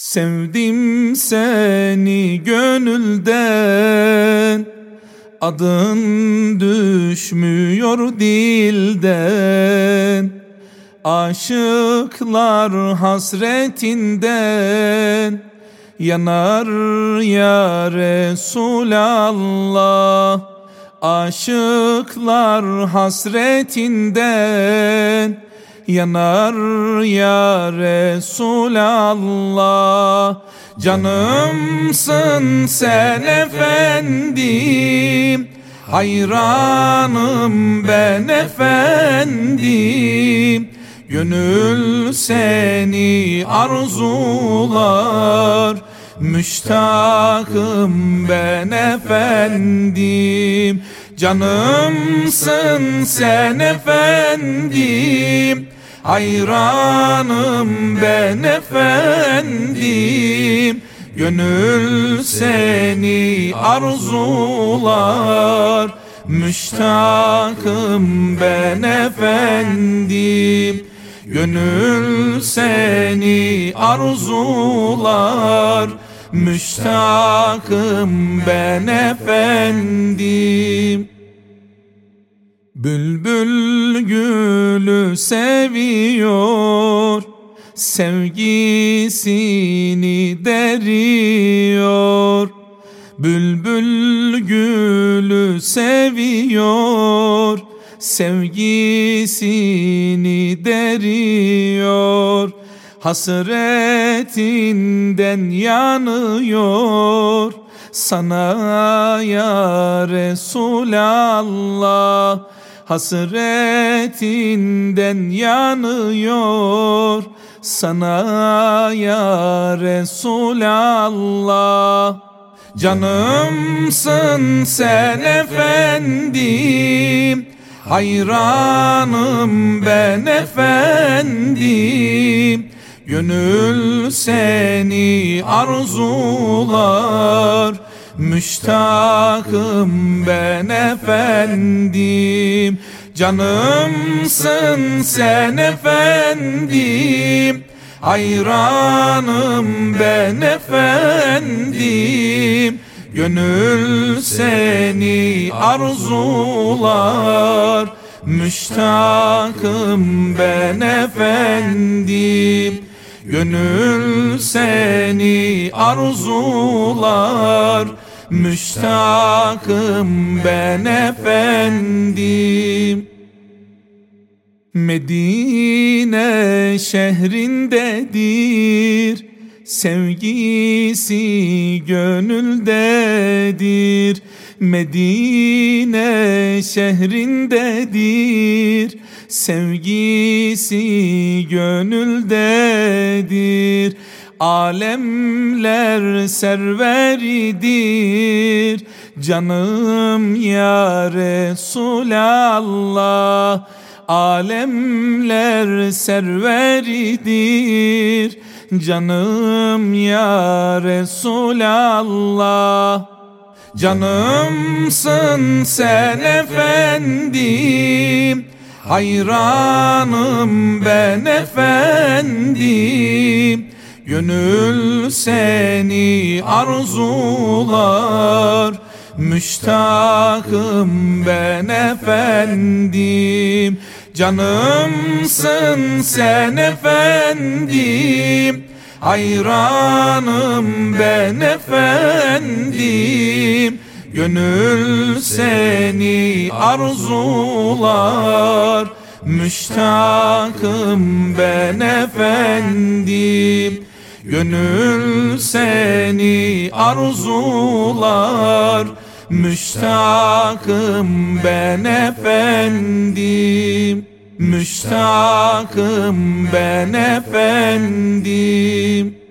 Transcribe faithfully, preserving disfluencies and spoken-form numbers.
Sevdim seni gönülden, adın düşmüyor dilden. Aşıklar hasretinden yanar ya Resulallah. Aşıklar hasretinden yanar ya Resulallah. Canımsın sen efendim, hayranım ben efendim. Gönül seni arzular, müştakım ben efendim. Canımsın sen efendim, hayranım ben efendim. Gönül seni arzular, müştakım ben efendim. Gönül seni arzular, müştakım ben efendim. Bülbül gülü seviyor, sevgisini deriyor. Bülbül gülü seviyor, sevgisini deriyor. Hasretinden yanıyor sana ya Resulallah. Hasretinden yanıyor sana ya Resulallah. Canımsın sen efendim, hayranım ben efendim. Gönül seni arzular, müştakım ben efendim. Canımsın sen efendim, hayranım ben efendim. Gönül seni arzular, müştakım ben efendim. Gönül seni arzular, müştakım ben efendim. Medine şehrindedir, sevgisi gönüldedir. Medine şehrindedir, sevgisi gönüldedir. Alemler serveridir, canım ya Resulallah. Alemler serveridir, canım ya Resulallah. Canımsın sen efendim, hayranım ben efendim. Gönül seni arzular, müştakım ben efendim. Canımsın sen efendim, hayranım ben efendim. Gönül seni arzular, müştakım ben efendim. Gönül seni arzular, müştakım ben efendim. Müştakım ben efendim.